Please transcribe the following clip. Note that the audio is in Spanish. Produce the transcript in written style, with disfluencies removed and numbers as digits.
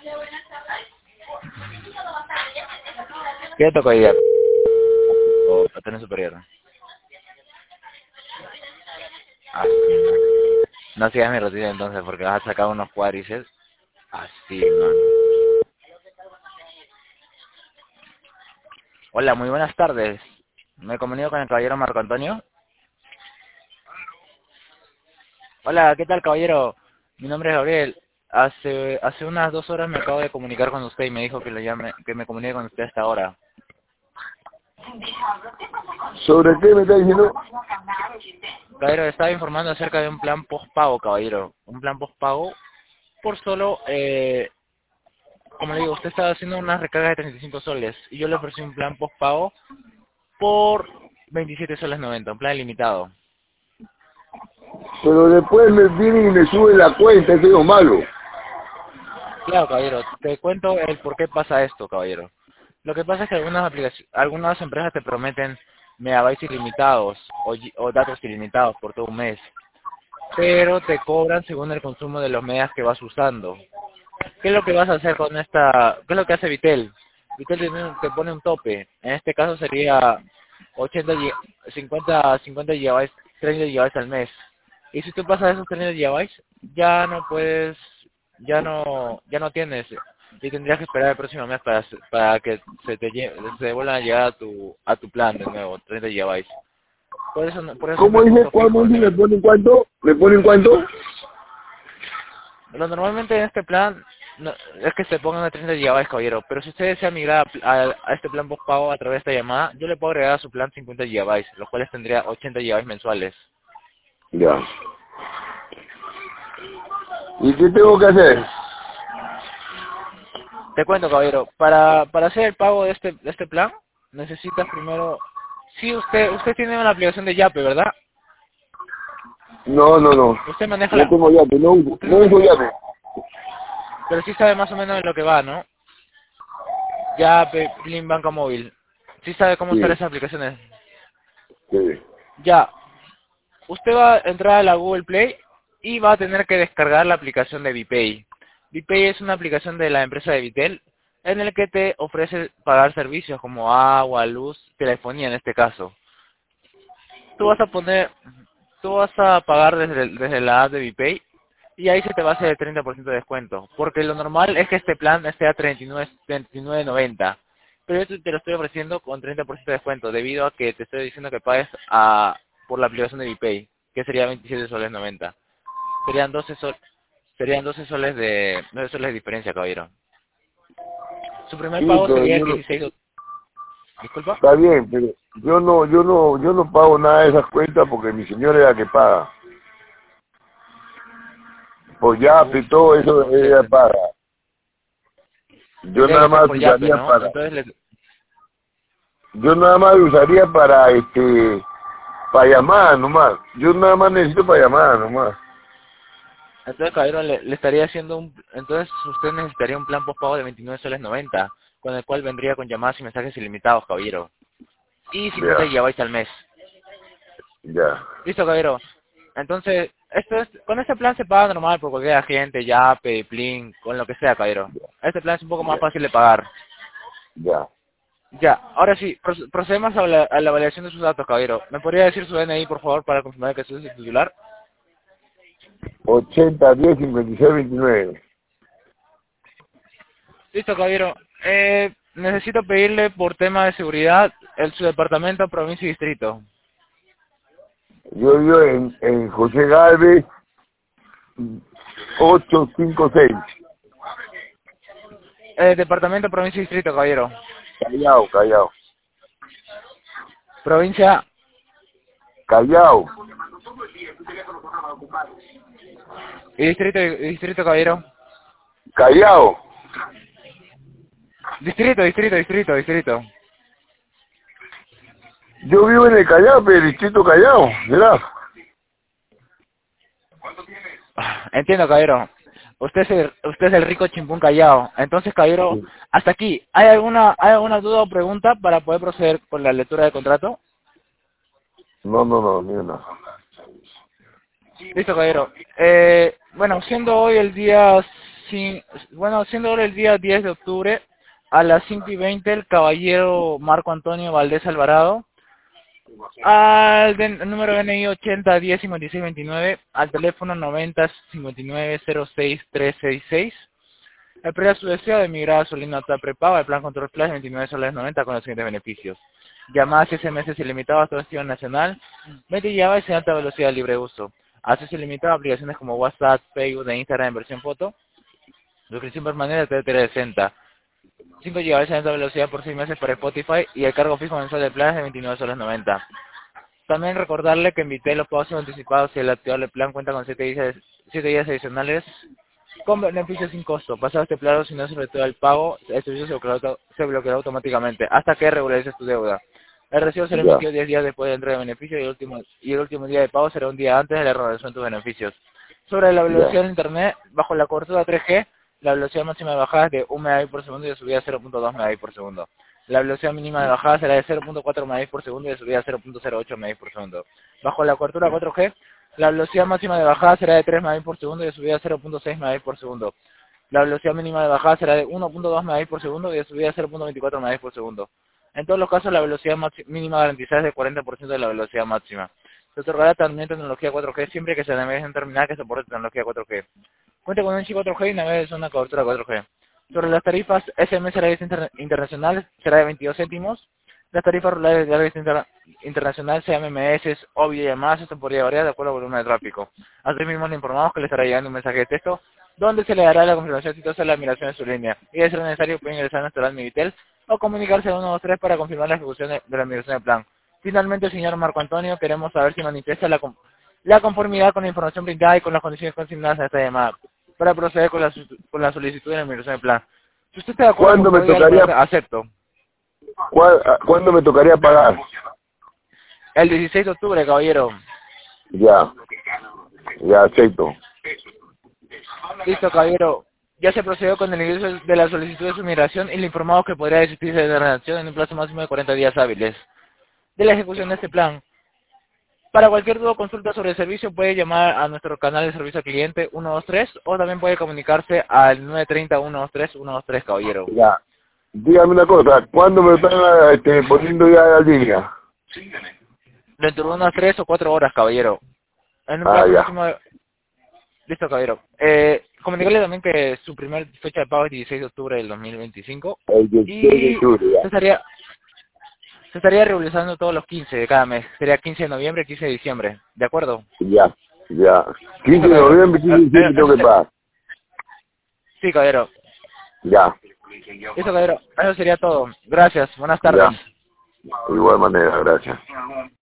¿Qué te tocó hoy día? O tener superior. Así, man. No sigas mi rutina entonces porque vas a sacar unos cuádriceps. Así, man. Hola, muy buenas tardes. Me comunico con el caballero Marco Antonio. Hola, ¿qué tal, caballero? Mi nombre es Gabriel. Hace unas 2 horas me acabo de comunicar con usted y me dijo que lo llame, que me comunique con usted hasta ahora. ¿Sobre qué me está diciendo? Caballero, estaba informando acerca de un plan postpago, caballero. Un plan postpago por solo, como le digo, usted estaba haciendo una recarga de 35 soles y yo le ofrecí un plan postpago por 27 soles 90, un plan ilimitado. Pero después me vienen y me suben la cuenta, eso es lo malo. Claro, caballero, te cuento el por qué pasa esto, caballero. Lo que pasa es que algunas empresas te prometen megabytes ilimitados o datos ilimitados por todo un mes, pero te cobran según el consumo de los megas que vas usando. ¿Qué es lo que vas a hacer con esta? ¿Qué es lo que hace Vitel? Vitel te pone un tope. En este caso sería 50 gigabytes, 30 gigabytes al mes. Y si tú pasas esos 30 gigabytes, ya no puedes, ya no tienes. Y tendrías que esperar el próximo mes para que se vuelvan a llegar a tu plan de nuevo, 30 gigabytes. Por eso siempre ¿Cómo hay un dice? costo ¿Cómo fijo. dice? ¿Me ponen cuánto? ¿Me ponen cuánto? Normalmente en este plan es que se pongan a 30 gigabytes, caballero, pero si usted desea migrar a este plan postpago a través de esta llamada, yo le puedo agregar a su plan 50 gigabytes, los cuales tendría 80 gigabytes mensuales. Ya. ¿Y qué tengo que hacer? Te cuento, caballero, para hacer el pago de este plan, necesitas primero... Sí, usted tiene una aplicación de Yape, ¿verdad? No, no, no. Usted maneja No la... tengo llave, no uso, Usted no no uso maneja... llave. Pero sí sabe más o menos de lo que va, ¿no? Yape, Plin, Banca Móvil. Sí sabe cómo usar Sí, esas aplicaciones. sí. Ya, usted va a entrar a la Google Play y va a tener que descargar la aplicación de VPay. VPay es una aplicación de la empresa de Vitel en el que te ofrece pagar servicios como agua, luz, telefonía en este caso. Tú vas a poner, tú vas a pagar desde la app de VPay y ahí se te va a hacer el 30% de descuento. Porque lo normal es que este plan esté a 39.90. Pero yo te lo estoy ofreciendo con 30% de descuento debido a que te estoy diciendo que pagues por la aplicación de VPay, que sería 27 soles 90. Serían 12 soles de 9 soles de diferencia, caballero. Su primer Sí, pago pero sería el yo no, 16. Disculpa. está bien, pero yo no pago nada de esas cuentas porque mi señora es la que paga. Por Yape Uf, y todo eso entonces ella paga. Yo tendría nada que ser más por Yape, usaría ¿no? para, Entonces yo nada más usaría para para llamar nomás. Yo nada más necesito para llamar nomás. entonces, caballero, le estaría haciendo entonces usted necesitaría un plan postpago de 29 soles 90, con el cual vendría con llamadas y mensajes ilimitados, caballero. Y 50 Ya, gigabytes al mes. ya. Listo, caballero. Entonces, con este plan se paga normal por cualquier agente, Yape, Plin, con lo que sea, caballero. Este plan es un poco más Ya, fácil de pagar. ya. Ya, ahora sí, procedemos a la validación de sus datos, caballero. ¿Me podría decir su DNI, por favor, para confirmar que usted es el titular? 80 10 56 29. Listo, caballero. Necesito pedirle por tema de seguridad su departamento, provincia y distrito. Yo vivo en José Galvez 856. Departamento, provincia y distrito, caballero. Callao, Callao. Provincia Callao. y distrito, caballero. Callao. Distrito. Yo vivo en el Callao, pero el distrito Callao, ¿verdad? Entiendo, caballero. Usted es el rico chimpún Callao. Entonces, caballero, hasta aquí. ¿Hay alguna duda o pregunta para poder proceder con la lectura del contrato? No, no, no, ni una. Listo, caballero. Bueno, siendo hoy el día Sí, bueno, siendo ahora el día 10 de octubre, a las 5:20, el caballero Marco Antonio Valdés Alvarado, al número DNI 80105629, al teléfono 9059066366, expresa su deseo de migrar a su línea total prepago al plan Control Plus de 29 soles 90 con los siguientes beneficios: llamadas y SMS ilimitados a todo destino nacional, 20 GB de alta velocidad libre uso, acceso ilimitado a aplicaciones como WhatsApp, Facebook e Instagram en versión foto, suscripción permanente de 360, 5 GB de alta velocidad por 6 meses para Spotify y el cargo fijo mensual de plan de 29 soles 90. También recordarle que en Vitel los pagos son anticipados si el activable plan cuenta con 7 días adicionales con beneficios sin costo. Pasado este plazo, si no se efectúa el pago, el servicio se bloqueará automáticamente hasta que regularices tu deuda. El recibo será Ya, emitido 10 días después de la entrega de beneficios y el último día de pago será un día antes de la regulación de tus beneficios. Sobre la ya, velocidad de Internet, bajo la cobertura 3G, la velocidad máxima de bajada es de 1 Mbit por segundo y de subida 0.2 Mbit por segundo. La velocidad mínima de bajada será de 0.4 Mbit por segundo y de subida 0.08 Mbit por segundo. Bajo la cobertura 4G, la velocidad máxima de bajada será de 3 Mbit por segundo y de subida 0.6 Mbit por segundo. La velocidad mínima de bajada será de 1.2 Mbit por segundo y de subida 0.24 Mbit por segundo. En todos los casos, la velocidad mínima garantizada es de 40% de la velocidad máxima. Se otorgará también tecnología 4G siempre que se navegue en terminal que soporte tecnología 4G. Cuenta con un chip 4G y navegue en zona cobertura 4G. Sobre las tarifas, SMS Radios Internacional será de 22 céntimos. Las tarifas rurales de Radios Internacional, sea MMS o videollamadas, esto podría variar de acuerdo al volumen de tráfico. Asimismo, le informamos que le estará llegando un mensaje de texto donde se le dará la confirmación exitosa de la admiración de su línea. Y de ser necesario, puede ingresar a nuestro LAN Mivitel o comunicarse al 123 para confirmar la ejecución de la migración del plan. Finalmente, señor Marco Antonio, queremos saber si manifiesta la conformidad con la información brindada y con las condiciones consignadas en esta llamada para proceder con la solicitud de la migración del plan. Si usted está de acuerdo, por ¿cuándo me favor, dígale tocaría, para acepto. cuándo me tocaría pagar? El 16 de octubre, caballero. Ya, ya acepto. Listo, caballero. Ya se procedió con el ingreso de la solicitud de su migración y le informamos que podría desistirse de la redacción en un plazo máximo de 40 días hábiles de la ejecución de este plan. Para cualquier duda o consulta sobre el servicio puede llamar a nuestro canal de servicio al cliente 123 o también puede comunicarse al 930-123-123, caballero. Ya. Dígame una cosa, ¿cuándo me están poniendo ya la línea? Dentro de unas 3 o 4 horas, caballero. En un Ah, plazo ya. máximo de... Listo, caballero. Comunicarle también que su primer fecha de pago es 16 de octubre del 2025 El 16 de y octubre, ya. se estaría realizando todos los 15 de cada mes. Sería 15 de noviembre y 15 de diciembre. ¿De acuerdo? Ya, ya. 15 Listo, de caballero. noviembre, 15 de diciembre tengo que pagar. Sí, caballero. Ya, Listo, caballero. Eso sería todo. Gracias. Buenas tardes. ya. De igual manera, gracias.